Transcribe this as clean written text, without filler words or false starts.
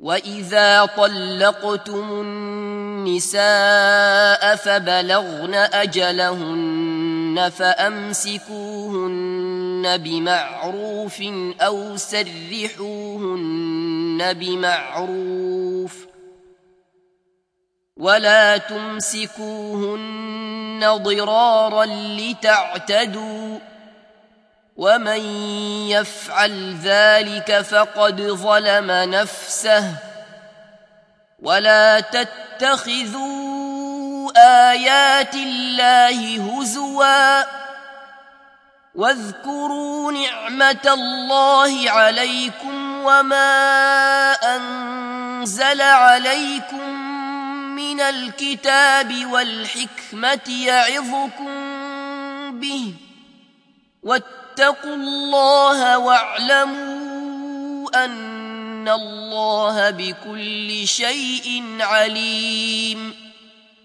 وإذا طلقتم النساء فبلغن أجلهن فأمسكوهن بمعروف أو سرحوهن بمعروف ولا تمسكوهن ضرارا لتعتدوا ومن يفعل ذلك فقد ظلم نفسه ولا تتخذوا آيات الله هزوا واذكروا نعمة الله عليكم وما أنزل عليكم من الكتاب والحكمة يعظكم به واتقوا الله واعلموا أن الله بكل شيء عليم